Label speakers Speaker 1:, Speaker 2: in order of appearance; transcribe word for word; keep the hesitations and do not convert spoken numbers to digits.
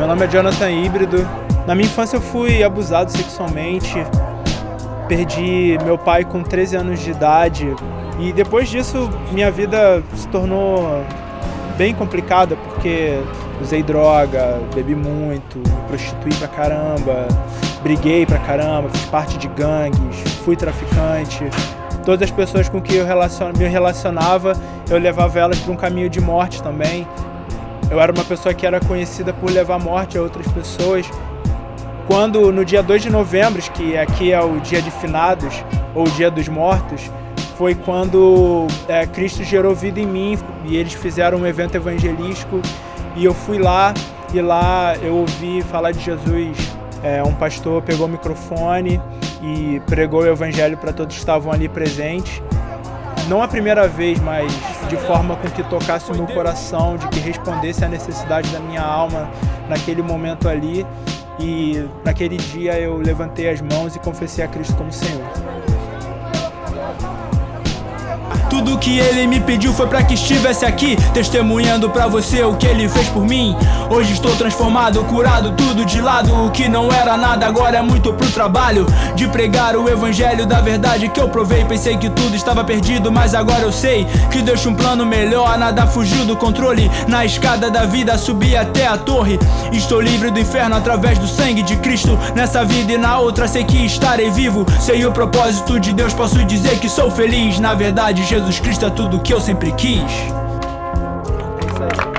Speaker 1: Meu nome é Jonathan Híbrido. Na minha infância eu fui abusado sexualmente. Perdi meu pai com treze anos de idade. E depois disso, minha vida se tornou bem complicada, porque usei droga, bebi muito, me prostituí pra caramba, briguei pra caramba, fiz parte de gangues, fui traficante. Todas as pessoas com que eu relacion... me relacionava, eu levava elas para um caminho de morte também. Eu era uma pessoa que era conhecida por levar morte a outras pessoas. Quando, no dia dois de novembro, que aqui é o dia de finados, ou o dia dos mortos, foi quando é, Cristo gerou vida em mim e eles fizeram um evento evangelístico e eu fui lá e lá eu ouvi falar de Jesus. É, um pastor pegou o microfone e pregou o evangelho para todos que estavam ali presentes. Não a primeira vez, mas de forma com que tocasse o meu coração, de que respondesse à necessidade da minha alma naquele momento ali. E naquele dia eu levantei as mãos e confessei a Cristo como Senhor.
Speaker 2: Tudo que ele me pediu foi pra que estivesse aqui, testemunhando pra você o que ele fez por mim. Hoje estou transformado, curado, tudo de lado. O que não era nada agora é muito pro trabalho de pregar o evangelho da verdade que eu provei. Pensei que tudo estava perdido, mas agora eu sei que Deus tinha um plano melhor. Nada fugiu do controle, na escada da vida subi até a torre. Estou livre do inferno através do sangue de Cristo. Nessa vida e na outra sei que estarei vivo. Sei o propósito de Deus, posso dizer que sou feliz. Na verdade, Jesus Jesus Cristo é tudo que eu sempre quis.
Speaker 1: É isso aí.